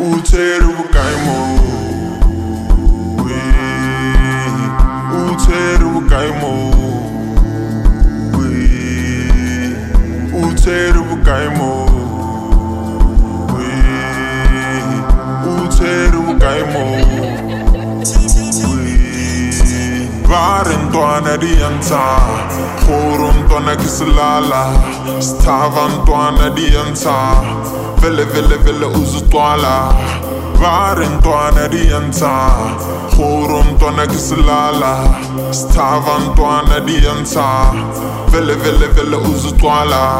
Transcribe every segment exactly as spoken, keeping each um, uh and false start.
Utheri bukaimo, we. Utheri bukaimo, we. Utheri bukaimo, we. Utheri bukaimo, we. Varentwana dianta, Khorumtwana kisilala, Stavantwana dianta. Vele vele vele uzutwala Varentwana dianta Khorumtwana kisilala Stavantwana dianta Vele vele vele uzutwala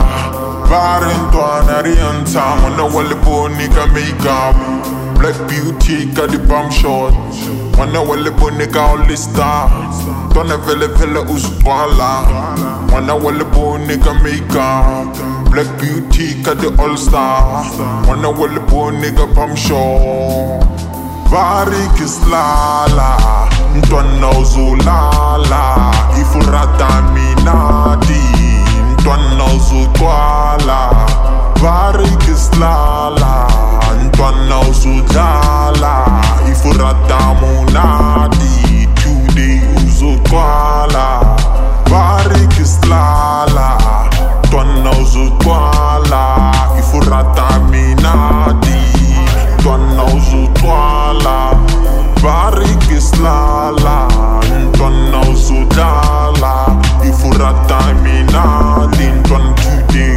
Varentwana dianta Mwana wale boni ka makeup Black beauty ka di bum shot Mwana wale boni ka olista Twana vele vele uzutwala Mwana wale boni ka makeup Black beauty ka the all star Mwana wale boni nigga pam show Vari kislala Ntwana uzulala Ifurata minadi Ntwana uzutwala Vari kislala Ntwana uzudala Ifurata munadi Today uzutwala Vari kislala Twana uzutwala Ifurata minadi Twana uzutwala Vari kislala Twana uzudala Ifurata minadi Twana today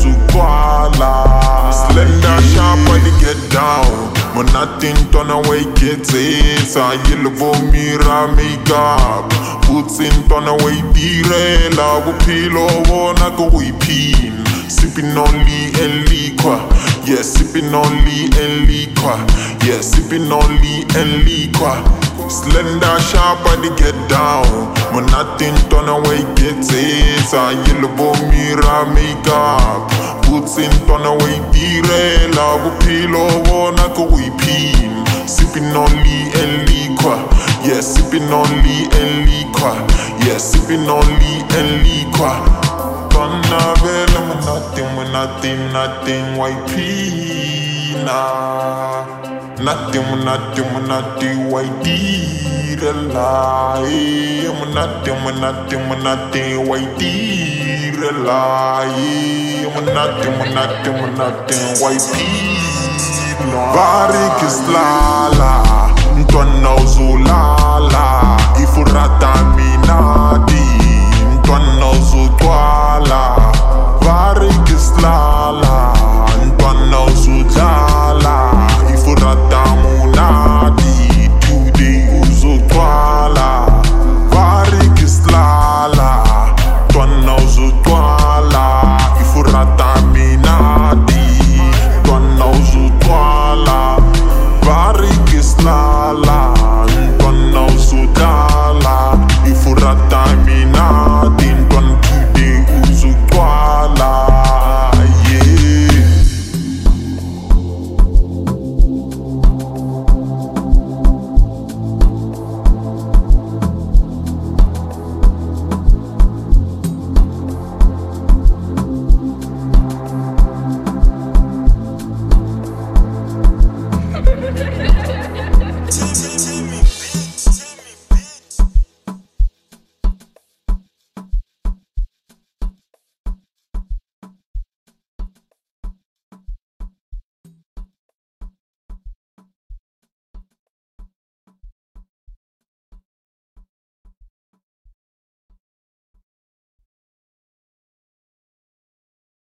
uzutwala Slender sharp when they get down But nothing twana wake it is A yellow mira makeup Puts in twana way direla Bupilo wona go weepin Sipping only and liquor Yeah, sipping only and liquor Yeah, sipping only and liquor Slender sharp when they get down But nothing twana wake it is A yellow mira makeup Puts in twana way direla Bupilo wona go weepin Sipping only and liquor Yeah, sipping only and liquor Yeah, sipping only and liquor Twana vele mo nothing, mo nothing, nothing white pina Nothing, mo nothing, mo nothing white direla Mo nothing, mo nothing, mo nothing white direla Mo nothing, mo nothing, mo nothing white pina Vari kislala Ntwana uzulala Ifurata minadi Ntwana uzutwala